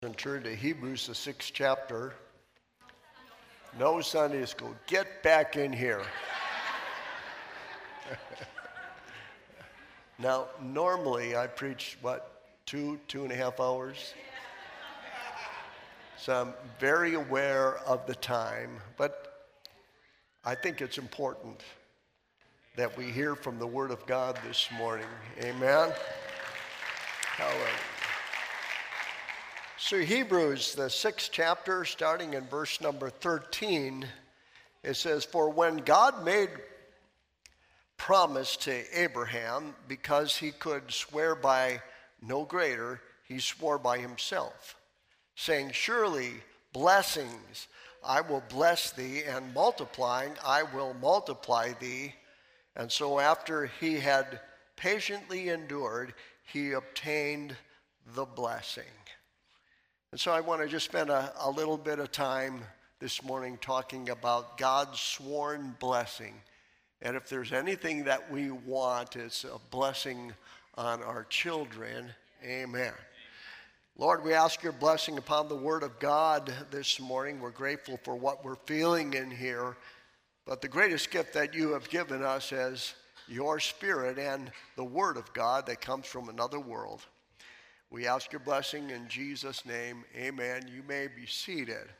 And turn to Hebrews, the 6th chapter. No Sunday school. Get back in here. Now, normally I preach, 2.5 hours? So I'm very aware of the time, but I think it's important that we hear from the Word of God this morning. Amen? Hallelujah. So Hebrews, the 6th chapter, starting in verse number 13, it says, "For when God made promise to Abraham, because he could swear by no greater, he swore by himself, saying, 'Surely blessings I will bless thee, and multiplying I will multiply thee.' And so after he had patiently endured, he obtained the blessing." And so I want to just spend a little bit of time this morning talking about God's sworn blessing. And if there's anything that we want, it's a blessing on our children. Amen. Lord, we ask your blessing upon the Word of God this morning. We're grateful for what we're feeling in here. But the greatest gift that you have given us is your Spirit and the Word of God that comes from another world. We ask your blessing in Jesus' name. Amen. You may be seated.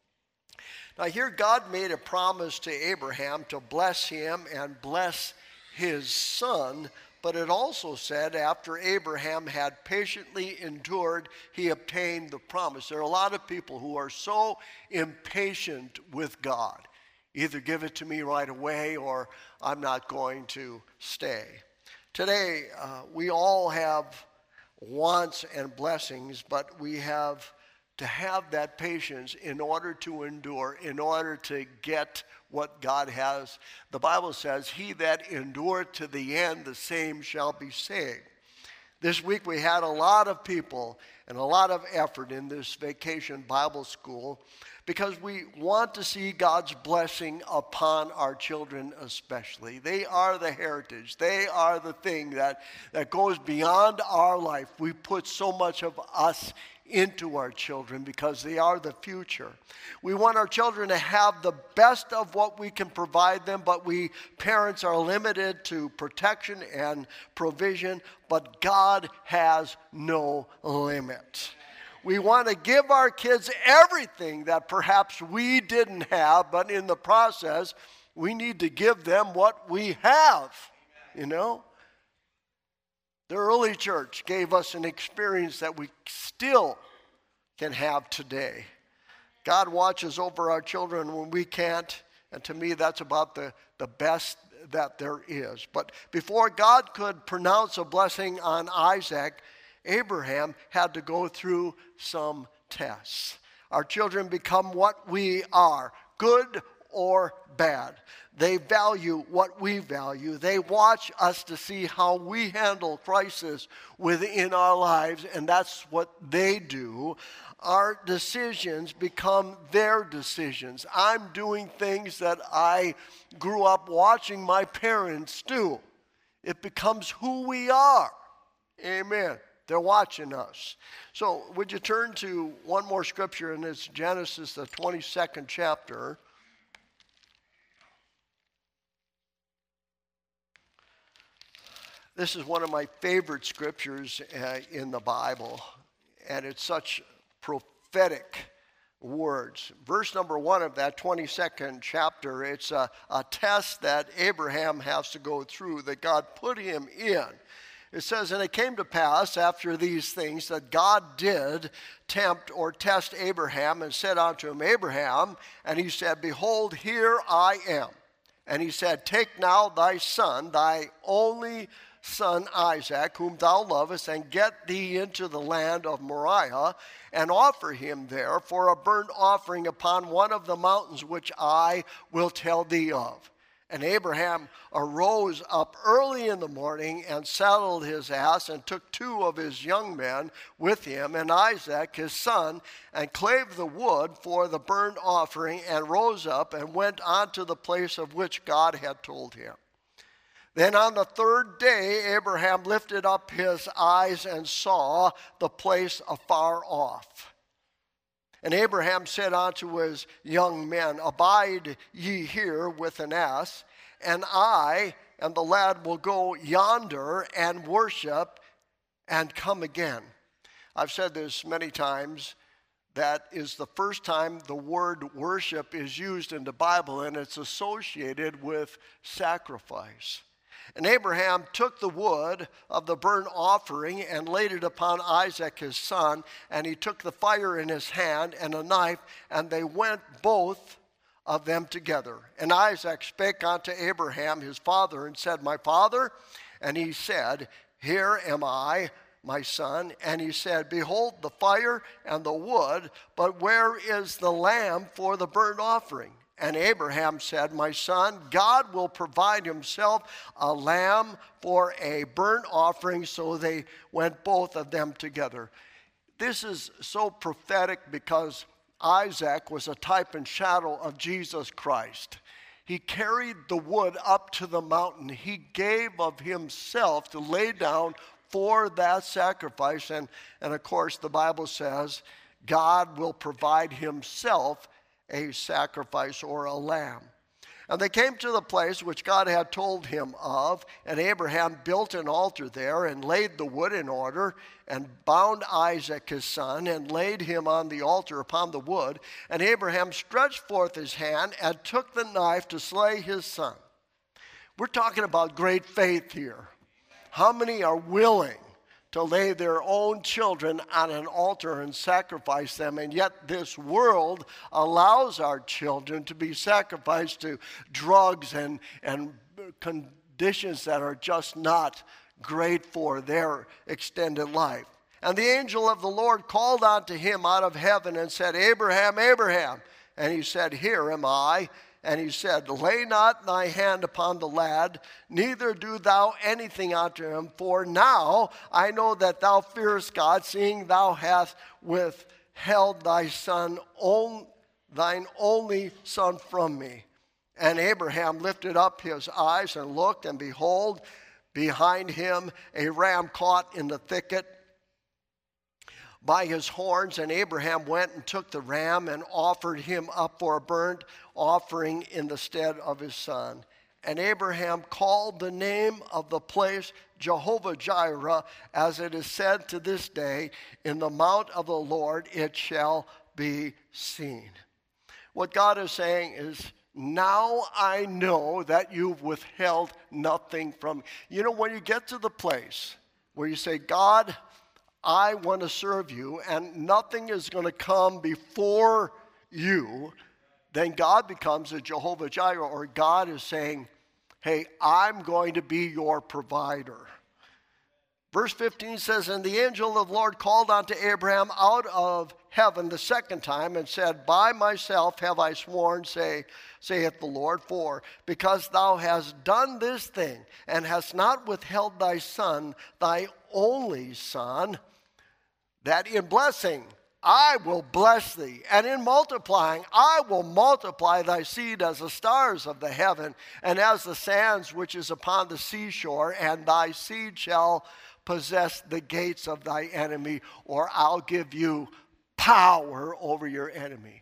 Now here God made a promise to Abraham to bless him and bless his son. But it also said after Abraham had patiently endured, he obtained the promise. There are a lot of people who are so impatient with God. Either give it to me right away or I'm not going to stay. Today, we all have wants and blessings, but we have to have that patience in order to endure, in order to get what God has. The Bible says, "He that endureth to the end, the same shall be saved." This week we had a lot of people and a lot of effort in this vacation Bible school because we want to see God's blessing upon our children especially. They are the heritage. They are the thing that goes beyond our life. We put so much of us into our children because they are the future. We want our children to have the best of what we can provide them, but we parents are limited to protection and provision, but God has no limit. We want to give our kids everything that perhaps we didn't have, but in the process, we need to give them what we have, you know? The early church gave us an experience that we still can have today. God watches over our children when we can't, and to me that's about the best that there is. But before God could pronounce a blessing on Isaac, Abraham had to go through some tests. Our children become what we are, good or bad. They value what we value. They watch us to see how we handle crisis within our lives, and that's what they do. Our decisions become their decisions. I'm doing things that I grew up watching my parents do. It becomes who we are. Amen. They're watching us. So would you turn to one more scripture, and it's Genesis, the 22nd chapter. This is one of my favorite scriptures in the Bible, and it's such prophetic words. Verse number 1 of that 22nd chapter, it's a test that Abraham has to go through, that God put him in. It says, "And it came to pass after these things that God did tempt or test Abraham and said unto him, Abraham, and he said, Behold, here I am. And he said, Take now thy son, thy only son Isaac, whom thou lovest, and get thee into the land of Moriah, and offer him there for a burnt offering upon one of the mountains which I will tell thee of. And Abraham arose up early in the morning and saddled his ass and took 2 of his young men with him and Isaac his son and clave the wood for the burnt offering and rose up and went on to the place of which God had told him. Then on the 3rd day Abraham lifted up his eyes and saw the place afar off. And Abraham said unto his young men, Abide ye here with an ass, and I and the lad will go yonder and worship and come again. I've said this many times. That is the first time the word worship is used in the Bible, and it's associated with sacrifice. And Abraham took the wood of the burnt offering and laid it upon Isaac his son, and he took the fire in his hand and a knife, and they went both of them together. And Isaac spake unto Abraham his father, and said, My father? And he said, Here am I, my son. And he said, Behold the fire and the wood, but where is the lamb for the burnt offering? And Abraham said, My son, God will provide himself a lamb for a burnt offering. So they went both of them together. This is so prophetic because Isaac was a type and shadow of Jesus Christ. He carried the wood up to the mountain. He gave of himself to lay down for that sacrifice. And of course, the Bible says God will provide himself a sacrifice or a lamb. And they came to the place which God had told him of, and Abraham built an altar there and laid the wood in order and bound Isaac his son and laid him on the altar upon the wood. And Abraham stretched forth his hand and took the knife to slay his son. We're talking about great faith here. How many are willing to lay their own children on an altar and sacrifice them? And yet this world allows our children to be sacrificed to drugs and conditions that are just not great for their extended life. And the angel of the Lord called unto him out of heaven and said, Abraham, Abraham. And he said, Here am I. And he said, Lay not thy hand upon the lad, neither do thou anything unto him, for now I know that thou fearest God, seeing thou hast withheld thy son, thine only son from me. And Abraham lifted up his eyes and looked, and behold, behind him a ram caught in the thicket by his horns. And Abraham went and took the ram and offered him up for a burnt offering in the stead of his son. And Abraham called the name of the place Jehovah Jireh, as it is said to this day, In the mount of the Lord it shall be seen. What God is saying is, now I know that you've withheld nothing from me. You know, when you get to the place where you say, God, I want to serve you, and nothing is going to come before you, then God becomes a Jehovah Jireh, or God is saying, hey, I'm going to be your provider. Verse 15 says, And the angel of the Lord called unto Abraham out of heaven the second time, and said, By myself have I sworn, saith the Lord, for because thou hast done this thing, and hast not withheld thy son, thy only son, that in blessing I will bless thee, and in multiplying I will multiply thy seed as the stars of the heaven, and as the sands which is upon the seashore, and thy seed shall possess the gates of thy enemy, or I'll give you power over your enemy.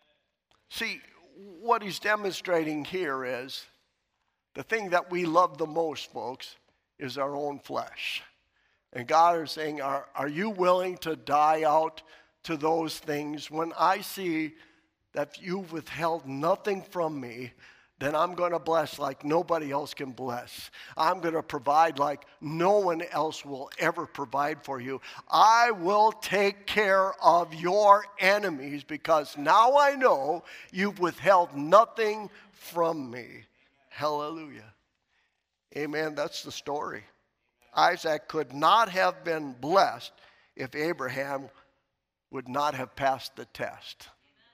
See, what he's demonstrating here is the thing that we love the most, folks, is our own flesh. And God is saying, are you willing to die out to those things? When I see that you've withheld nothing from me, then I'm going to bless like nobody else can bless. I'm going to provide like no one else will ever provide for you. I will take care of your enemies, because now I know you've withheld nothing from me. Hallelujah. Amen. That's the story. Isaac could not have been blessed if Abraham would not have passed the test.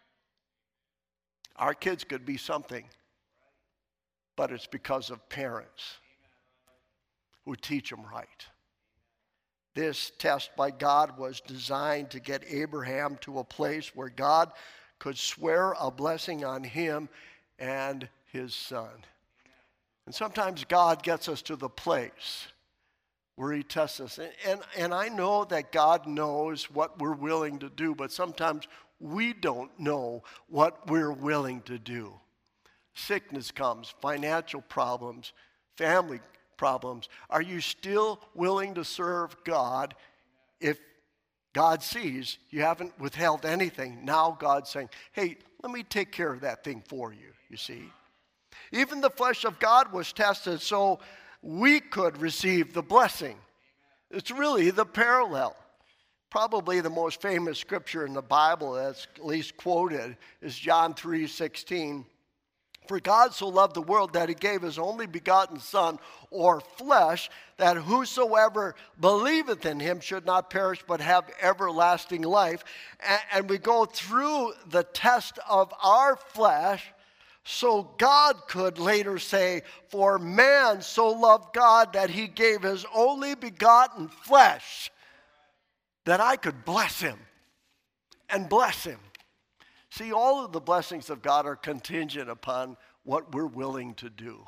Our kids could be something, but it's because of parents who teach them right. This test by God was designed to get Abraham to a place where God could swear a blessing on him and his son. And sometimes God gets us to the place where he tests us. And I know that God knows what we're willing to do, but sometimes we don't know what we're willing to do. Sickness comes, financial problems, family problems. Are you still willing to serve God if God sees you haven't withheld anything? Now God's saying, hey, let me take care of that thing for you, you see. Even the flesh of God was tested so we could receive the blessing. It's really the parallel. Probably the most famous scripture in the Bible that's at least quoted is John 3:16. For God so loved the world that he gave his only begotten Son, or flesh, that whosoever believeth in him should not perish but have everlasting life. And we go through the test of our flesh so God could later say, for man so loved God that he gave his only begotten flesh, that I could bless him and bless him. See, all of the blessings of God are contingent upon what we're willing to do.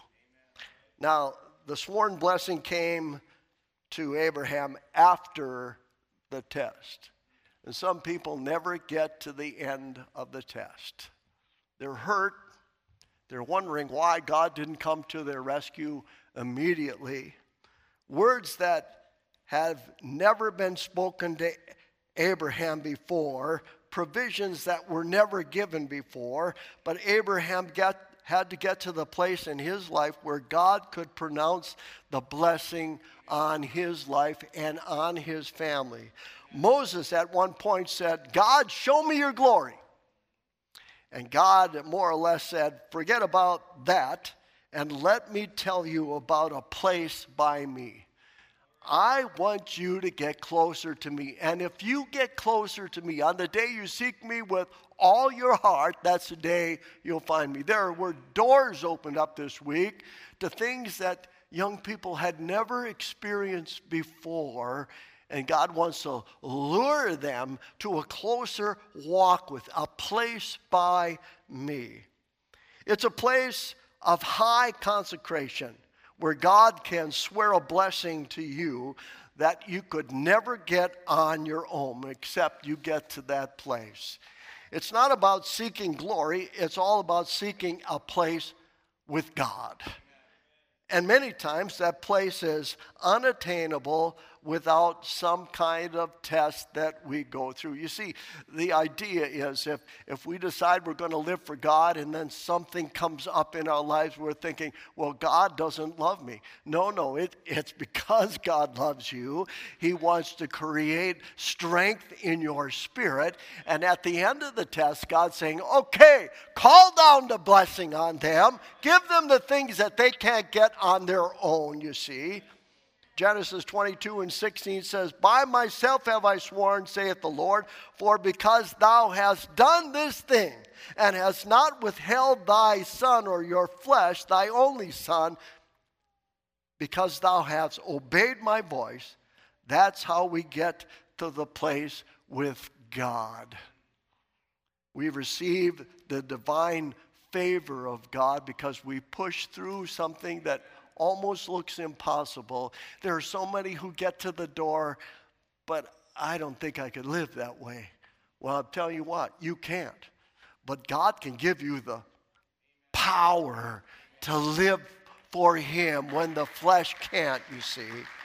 Now, the sworn blessing came to Abraham after the test. And some people never get to the end of the test. They're hurt. They're wondering why God didn't come to their rescue immediately. Words that have never been spoken to Abraham before, provisions that were never given before, but Abraham had to get to the place in his life where God could pronounce the blessing on his life and on his family. Moses at one point said, God, show me your glory. And God more or less said, forget about that and let me tell you about a place by me. I want you to get closer to me. And if you get closer to me, on the day you seek me with all your heart, that's the day you'll find me. There were doors opened up this week to things that young people had never experienced before. And God wants to lure them to a closer walk with a place by me. It's a place of high consecration, where God can swear a blessing to you that you could never get on your own except you get to that place. It's not about seeking glory, it's all about seeking a place with God. And many times that place is unattainable without some kind of test that we go through. You see, the idea is if we decide we're going to live for God and then something comes up in our lives, we're thinking, well, God doesn't love me. No, it's because God loves you. He wants to create strength in your spirit. And at the end of the test, God's saying, okay, call down the blessing on them. Give them the things that they can't get on their own, you see. Genesis 22:16 says, by myself have I sworn, saith the Lord, for because thou hast done this thing, and hast not withheld thy son or your flesh, thy only son, because thou hast obeyed my voice. That's how we get to the place with God. We receive the divine favor of God because we push through something that almost looks impossible. There are so many who get to the door, but I don't think I could live that way. Well, I'll tell you what, you can't. But God can give you the power to live for him when the flesh can't, you see.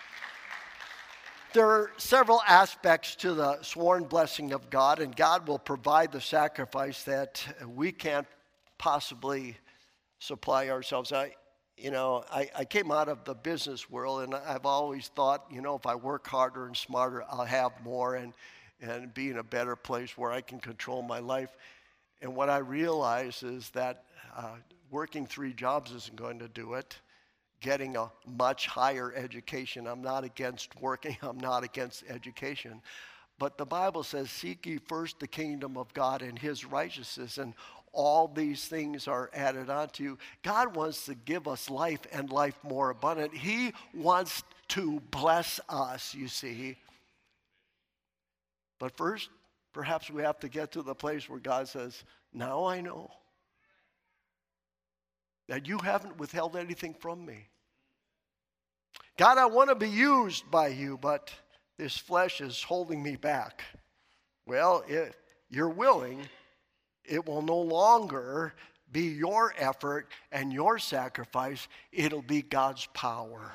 There are several aspects to the sworn blessing of God, and God will provide the sacrifice that we can't possibly supply ourselves. I came out of the business world, and I've always thought, if I work harder and smarter, I'll have more and be in a better place where I can control my life. And what I realize is that working 3 jobs isn't going to do it. Getting a much higher education, I'm not against working, I'm not against education. But the Bible says, seek ye first the kingdom of God and his righteousness, and all these things are added onto you. God wants to give us life and life more abundant. He wants to bless us, you see. But first, perhaps we have to get to the place where God says, now I know that you haven't withheld anything from me. God, I want to be used by you, but this flesh is holding me back. Well, if you're willing, it will no longer be your effort and your sacrifice. It'll be God's power.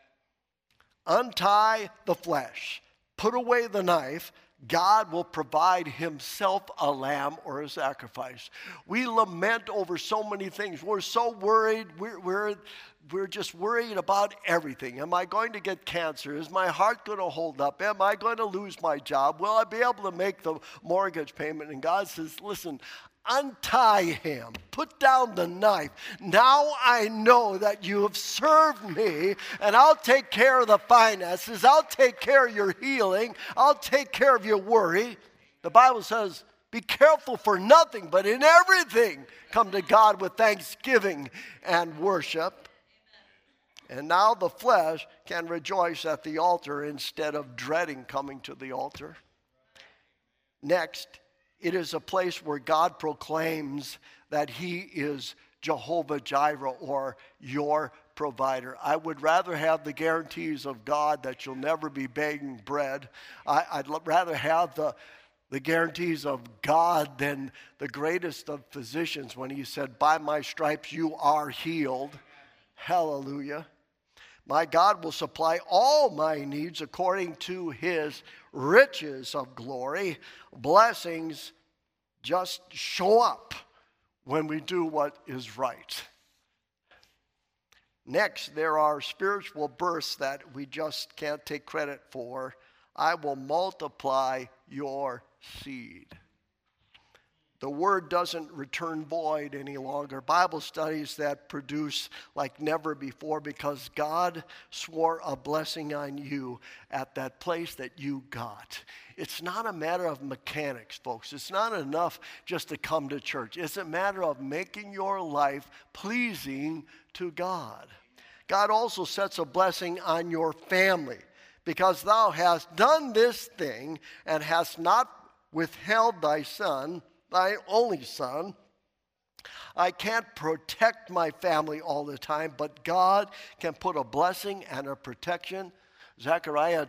Untie the flesh. Put away the knife. God will provide himself a lamb or a sacrifice. We lament over so many things. We're so worried. We're just worried about everything. Am I going to get cancer? Is my heart going to hold up? Am I going to lose my job? Will I be able to make the mortgage payment? And God says, listen, untie him. Put down the knife. Now I know that you have served me, and I'll take care of the finances. I'll take care of your healing. I'll take care of your worry. The Bible says, be careful for nothing, but in everything come to God with thanksgiving and worship. And now the flesh can rejoice at the altar instead of dreading coming to the altar. Next, it is a place where God proclaims that he is Jehovah Jireh, or your provider. I would rather have the guarantees of God that you'll never be begging bread. I'd rather have the guarantees of God than the greatest of physicians when he said, by my stripes you are healed. Hallelujah. My God will supply all my needs according to his riches of glory. Blessings just show up when we do what is right. Next, there are spiritual births that we just can't take credit for. I will multiply your seed. The word doesn't return void any longer. Bible studies that produce like never before because God swore a blessing on you at that place that you got. It's not a matter of mechanics, folks. It's not enough just to come to church. It's a matter of making your life pleasing to God. God also sets a blessing on your family because thou hast done this thing and hast not withheld thy son, thy only son. I can't protect my family all the time, but God can put a blessing and a protection. Zechariah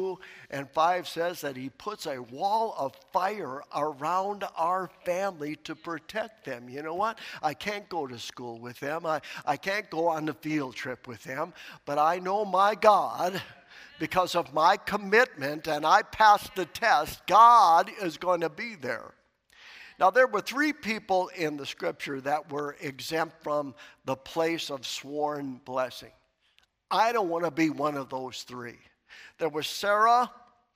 2:5 says that he puts a wall of fire around our family to protect them. You know what? I can't go to school with them. I can't go on the field trip with them, but I know my God, because of my commitment and I passed the test, God is going to be there. Now, there were 3 people in the scripture that were exempt from the place of sworn blessing. I don't want to be one of those 3. There was Sarah,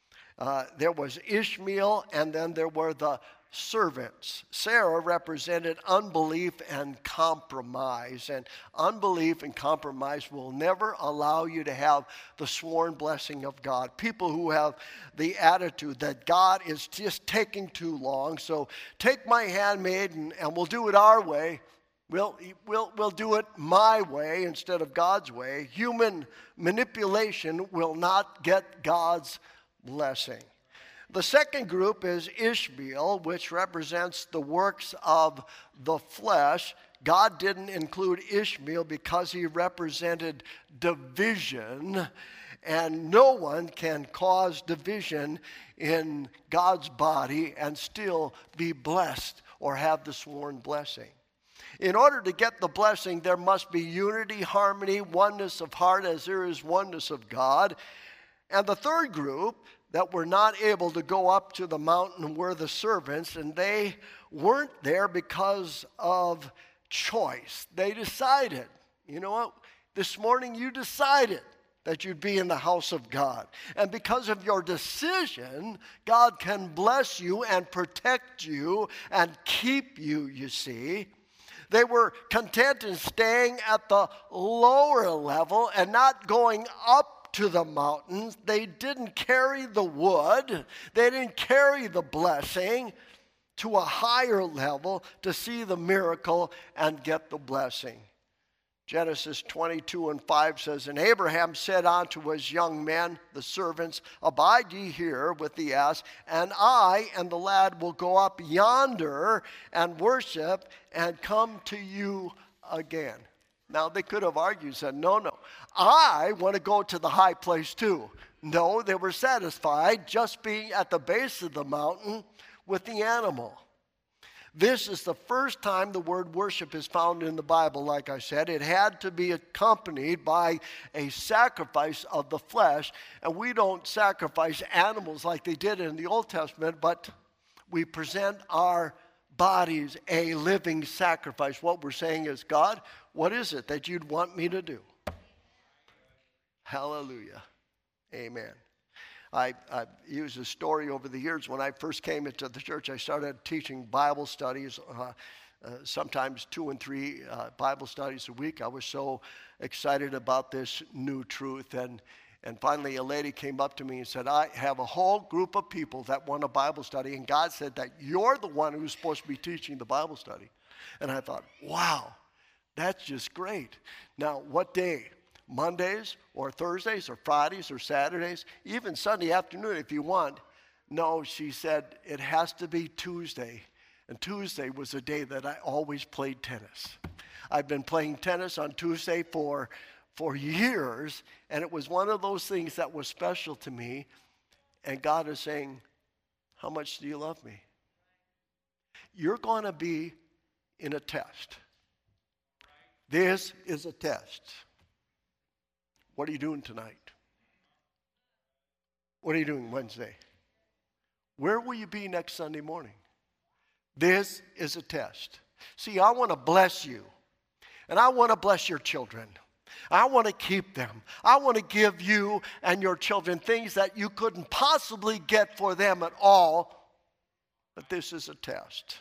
there was Ishmael, and then there were the servants. Sarah represented unbelief and compromise, and unbelief and compromise will never allow you to have the sworn blessing of God. People who have the attitude that God is just taking too long, so take my handmaid and we'll do it our way. We'll do it my way instead of God's way. Human manipulation will not get God's blessing. The second group is Ishmael, which represents the works of the flesh. God didn't include Ishmael because he represented division, and no one can cause division in God's body and still be blessed or have the sworn blessing. In order to get the blessing, there must be unity, harmony, oneness of heart as there is oneness of God. And the third group that were not able to go up to the mountain were the servants, and they weren't there because of choice. They decided, you know what, this morning you decided that you'd be in the house of God. And because of your decision, God can bless you and protect you and keep you, you see. They were content in staying at the lower level and not going up to the mountains. They didn't carry the wood. They didn't carry the blessing to a higher level to see the miracle and get the blessing. Genesis 22:5 says, And Abraham said unto his young men, the servants, Abide ye here with the ass, and I and the lad will go up yonder and worship and come to you again. Now, they could have argued and said, no, I want to go to the high place too. No, they were satisfied just being at the base of the mountain with the animal. This is the first time the word worship is found in the Bible, like I said. It had to be accompanied by a sacrifice of the flesh. And we don't sacrifice animals like they did in the Old Testament, but we present our bodies a living sacrifice. What we're saying is, God, what is it that you'd want me to do? Hallelujah. Amen. I've used a story over the years. When I first came into the church, I started teaching Bible studies, sometimes 2 and 3 Bible studies a week. I was so excited about this new truth. And finally, a lady came up to me and said, I have a whole group of people that want a Bible study, and God said that you're the one who's supposed to be teaching the Bible study. And I thought, wow, that's just great. Now, what day? Mondays or Thursdays or Fridays or Saturdays, even Sunday afternoon if you want. No, she said, it has to be Tuesday. And Tuesday was a day that I always played tennis. I've been playing tennis on Tuesday for years, and it was one of those things that was special to me. And God is saying, how much do you love me? You're going to be in a test. This is a test. What are you doing tonight? What are you doing Wednesday? Where will you be next Sunday morning? This is a test. See, I want to bless you, and I want to bless your children. I want to keep them. I want to give you and your children things that you couldn't possibly get for them at all, but this is a test.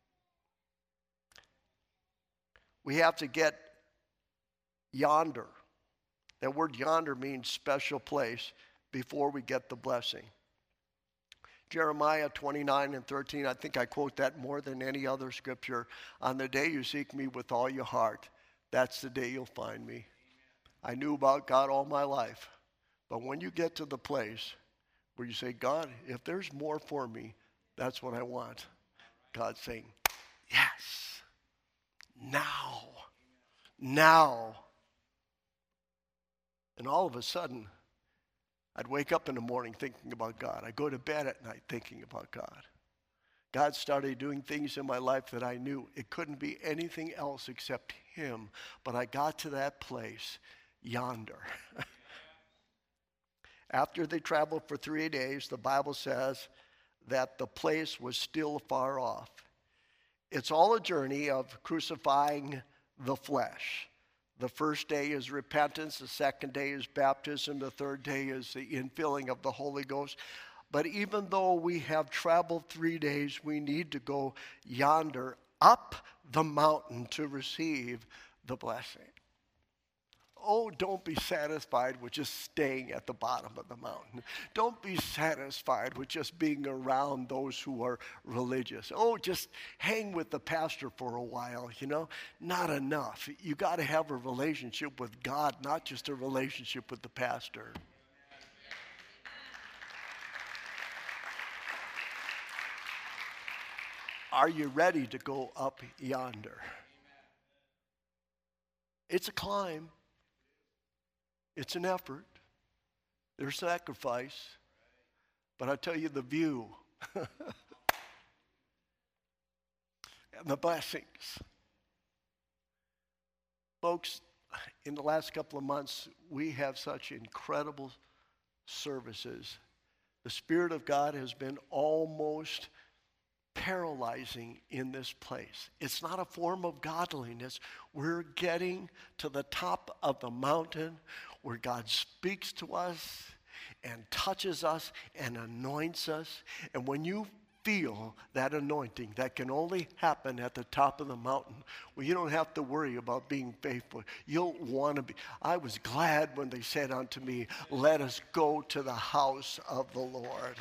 We have to get yonder. That word yonder means special place before we get the blessing. Jeremiah 29:13, I think I quote that more than any other scripture. On the day you seek me with all your heart, that's the day you'll find me. I knew about God all my life. But when you get to the place where you say, God, if there's more for me, that's what I want. God's saying, yes, now. And all of a sudden, I'd wake up in the morning thinking about God. I'd go to bed at night thinking about God. God started doing things in my life that I knew it couldn't be anything else except Him. But I got to that place, yonder. After they traveled for 3 days, the Bible says that the place was still far off. It's all a journey of crucifying the flesh. The first day is repentance, the second day is baptism, the third day is the infilling of the Holy Ghost. But even though we have traveled 3 days, we need to go yonder, up the mountain to receive the blessing. Oh, don't be satisfied with just staying at the bottom of the mountain. Don't be satisfied with just being around those who are religious. Oh, just hang with the pastor for a while, Not enough. You got to have a relationship with God, not just a relationship with the pastor. Are you ready to go up yonder? It's a climb. It's an effort. There's sacrifice. But I tell you, the view and the blessings. Folks, in the last couple of months, we have such incredible services. The Spirit of God has been almost paralyzing in this place. It's not a form of godliness. We're getting to the top of the mountain where God speaks to us and touches us and anoints us. And when you feel that anointing that can only happen at the top of the mountain, well, you don't have to worry about being faithful. You'll want to be. I was glad when they said unto me, let us go to the house of the Lord.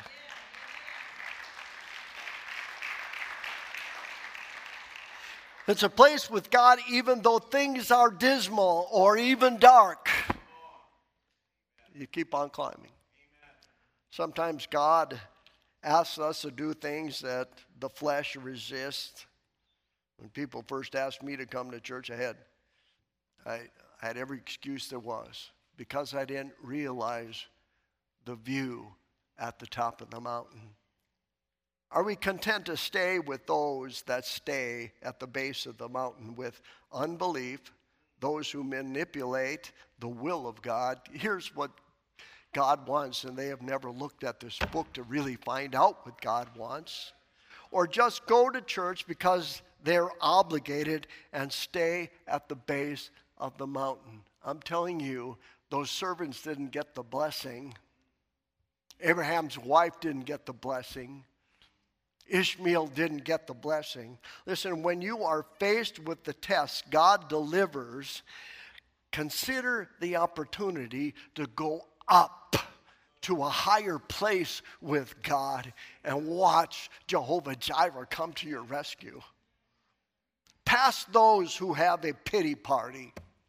It's a place with God even though things are dismal or even dark. You keep on climbing. Sometimes God asks us to do things that the flesh resists. When people first asked me to come to church, I had I had every excuse there was because I didn't realize the view at the top of the mountain. Are we content to stay with those that stay at the base of the mountain with unbelief, those who manipulate the will of God? Here's what God wants, and they have never looked at this book to really find out what God wants. Or just go to church because they're obligated and stay at the base of the mountain. I'm telling you, those servants didn't get the blessing. Abraham's wife didn't get the blessing. Ishmael didn't get the blessing. Listen, when you are faced with the test God delivers, consider the opportunity to go up to a higher place with God and watch Jehovah Jireh come to your rescue. Past those who have a pity party.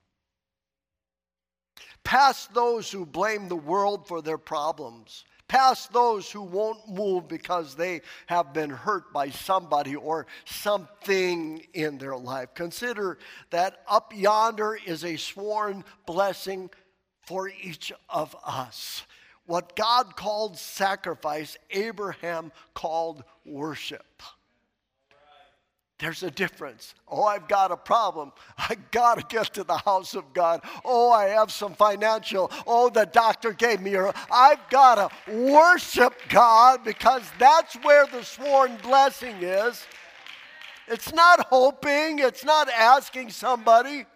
Past those who blame the world for their problems. Past those who won't move because they have been hurt by somebody or something in their life. Consider that up yonder is a sworn blessing for each of us. What God called sacrifice, Abraham called worship. There's a difference. Oh, I've got a problem. I got to get to the house of God. Oh, I have some financial. Oh, the doctor gave me I've got to worship God because that's where the sworn blessing is. It's not hoping. It's not asking somebody.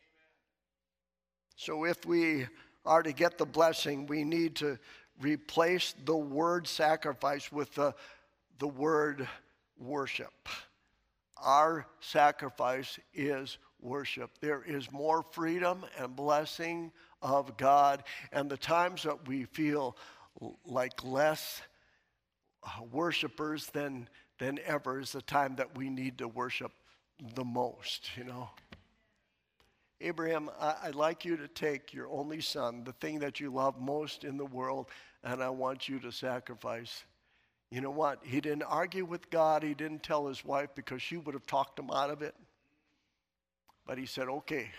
So if we are to get the blessing, we need to replace the word sacrifice with the word worship. Our sacrifice is worship. There is more freedom and blessing of God. And the times that we feel like less worshipers than ever is the time that we need to worship the most, you know. Abraham, I'd like you to take your only son, the thing that you love most in the world, and I want you to sacrifice. You know what? He didn't argue with God. He didn't tell his wife because she would have talked him out of it. But he said, okay,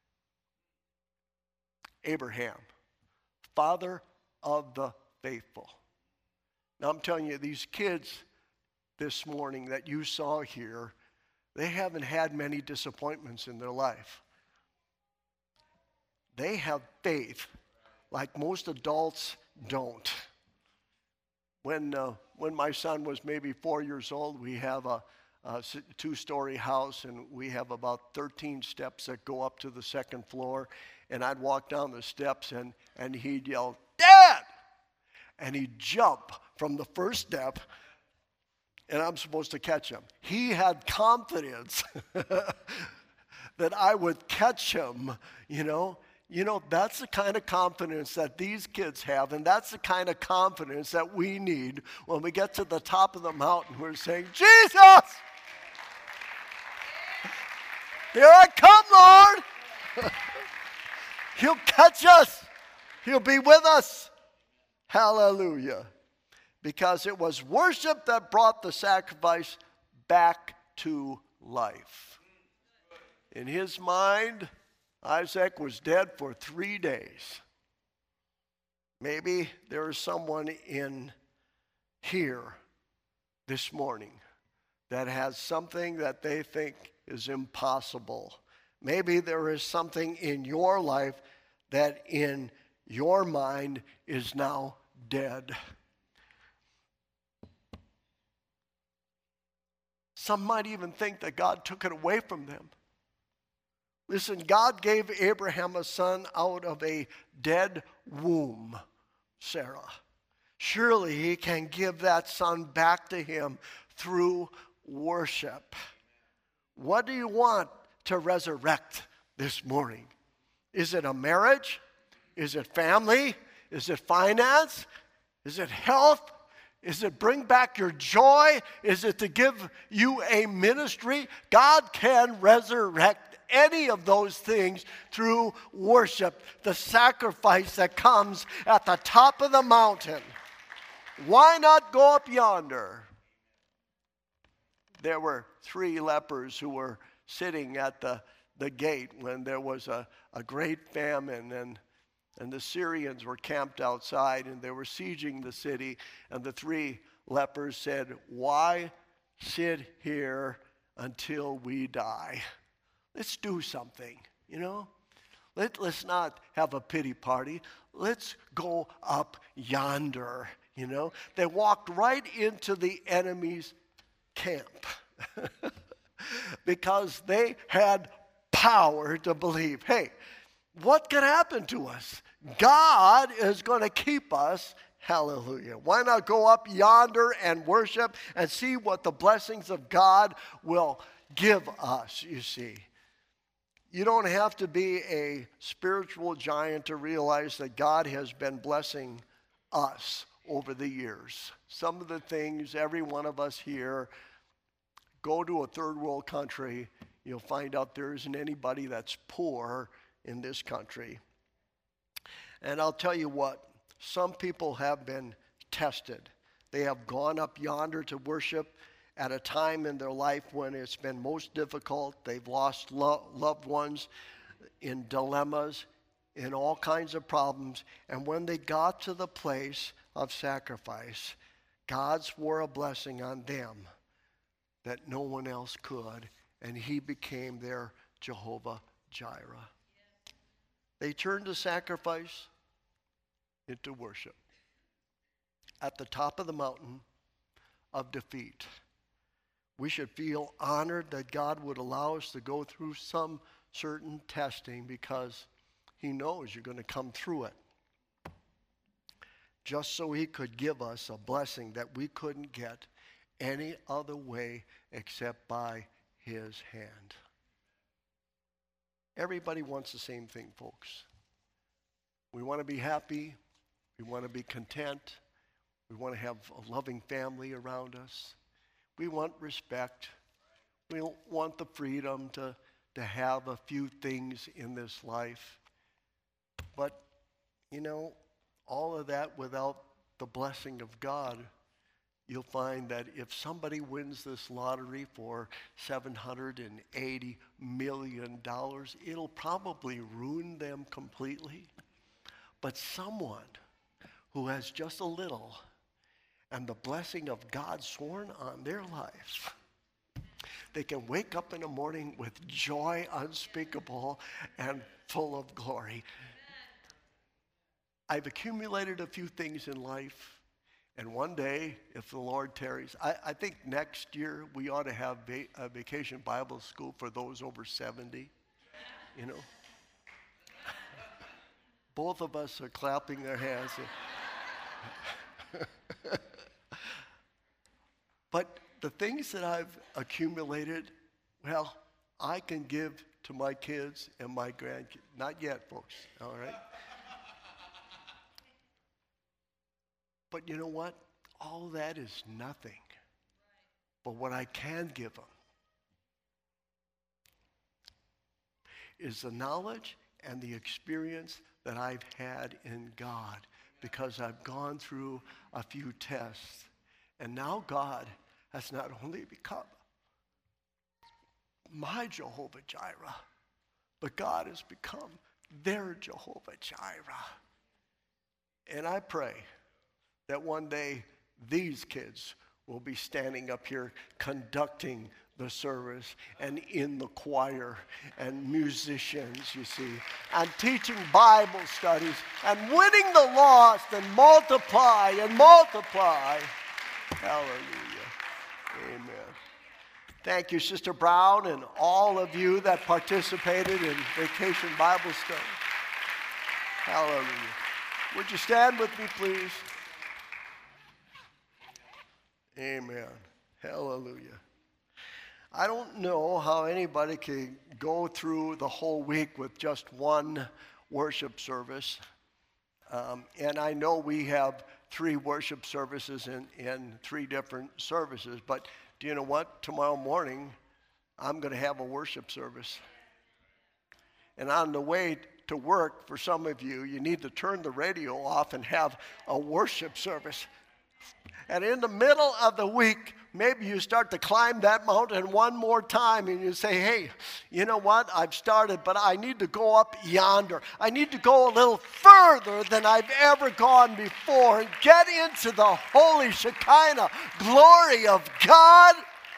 Abraham, father of the faithful. Now I'm telling you, these kids this morning that you saw here, they haven't had many disappointments in their life. They have faith like most adults don't. When my son was maybe 4 years old, we have a two-story house, and we have about 13 steps that go up to the second floor. And I'd walk down the steps, and he'd yell, "Dad!" And he'd jump from the first step, and I'm supposed to catch him. He had confidence that I would catch him, you know. You know, that's the kind of confidence that these kids have, and that's the kind of confidence that we need when we get to the top of the mountain. We're saying, Jesus! Here I come, Lord! He'll catch us. He'll be with us. Hallelujah. Because it was worship that brought the sacrifice back to life. In his mind, Isaac was dead for 3 days. Maybe there is someone in here this morning that has something that they think is impossible. Maybe there is something in your life that in your mind is now dead. Some might even think that God took it away from them. Listen, God gave Abraham a son out of a dead womb, Sarah. Surely he can give that son back to him through worship. What do you want to resurrect this morning? Is it a marriage? Is it family? Is it finance? Is it health? Is it bring back your joy? Is it to give you a ministry? God can resurrect any of those things through worship, the sacrifice that comes at the top of the mountain. Why not go up yonder? There were 3 lepers who were sitting at the the gate when there was a great famine, and the Syrians were camped outside and they were sieging the city, and the three lepers said, "Why sit here until we die? Let's do something, you know? Let's not have a pity party. Let's go up yonder, you know?" They walked right into the enemy's camp because they had power to believe, hey, what can happen to us? God is going to keep us. Hallelujah. Why not go up yonder and worship and see what the blessings of God will give us, you see? You don't have to be a spiritual giant to realize that God has been blessing us over the years. Some of the things, every one of us here, go to a third world country, you'll find out there isn't anybody that's poor in this country. And I'll tell you what, some people have been tested. They have gone up yonder to worship at a time in their life when it's been most difficult. They've lost loved ones in dilemmas, in all kinds of problems. And when they got to the place of sacrifice, God swore a blessing on them that no one else could. And he became their Jehovah Jireh. They turned the sacrifice into worship at the top of the mountain of defeat. We should feel honored that God would allow us to go through some certain testing because he knows you're going to come through it. Just so he could give us a blessing that we couldn't get any other way except by his hand. Everybody wants the same thing, folks. We want to be happy. We want to be content. We want to have a loving family around us. We want respect. We want the freedom to have a few things in this life. But, you know, all of that without the blessing of God, you'll find that if somebody wins this lottery for $780 million, it'll probably ruin them completely. But someone who has just a little and the blessing of God sworn on their lives, they can wake up in the morning with joy unspeakable and full of glory. I've accumulated a few things in life, and one day, if the Lord tarries, I think next year we ought to have a vacation Bible school for those over 70, you know. Both of us are clapping their hands. But the things that I've accumulated, well, I can give to my kids and my grandkids. Not yet, folks, all right? But you know what? All of that is nothing. But what I can give them is the knowledge and the experience that I've had in God, because I've gone through a few tests. And now God has not only become my Jehovah Jireh, but God has become their Jehovah Jireh. And I pray that one day these kids will be standing up here conducting the service and in the choir and musicians, you see, and teaching Bible studies and winning the lost and multiply and multiply. Hallelujah. Amen. Thank you, Sister Brown, and all of you that participated in Vacation Bible Study. Hallelujah. Would you stand with me, please? Amen. Hallelujah. I don't know how anybody can go through the whole week with just one worship service. And I know we have 3 worship services in 3 different services. But do you know what? Tomorrow morning, I'm going to have a worship service. And on the way to work, for some of you, you need to turn the radio off and have a worship service. And in the middle of the week, maybe you start to climb that mountain one more time and you say, hey, you know what? I've started, but I need to go up yonder. I need to go a little further than I've ever gone before and get into the holy Shekinah glory of God.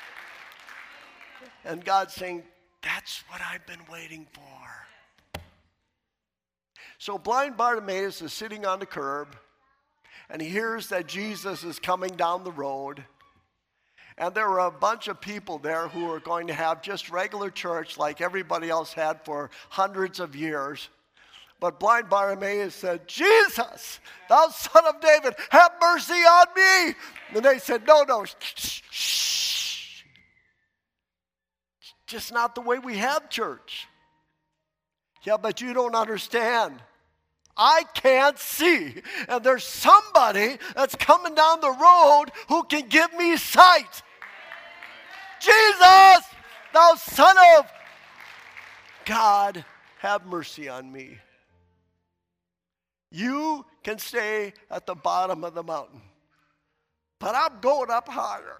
And God's saying, that's what I've been waiting for. So blind Bartimaeus is sitting on the curb, and he hears that Jesus is coming down the road. And there were a bunch of people there who were going to have just regular church like everybody else had for hundreds of years. But blind Bartimaeus said, Jesus, thou son of David, have mercy on me. And they said, no, shh. It's just not the way we have church. Yeah, but you don't understand. I can't see. And there's somebody that's coming down the road who can give me sight. Jesus, thou son of God, have mercy on me. You can stay at the bottom of the mountain, but I'm going up higher.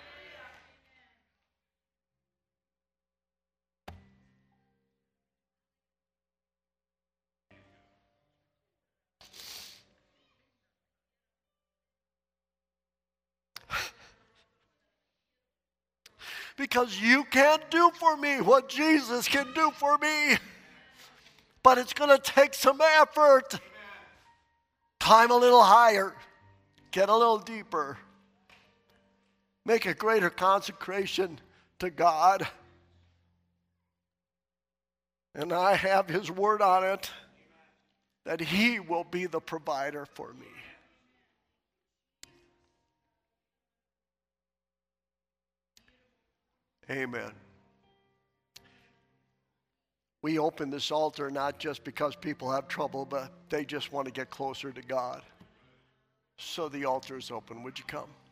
Because you can't do for me what Jesus can do for me. But it's going to take some effort. Climb a little higher. Get a little deeper. Make a greater consecration to God. And I have His word on it that He will be the provider for me. Amen. We open this altar not just because people have trouble, but they just want to get closer to God. So the altar is open. Would you come?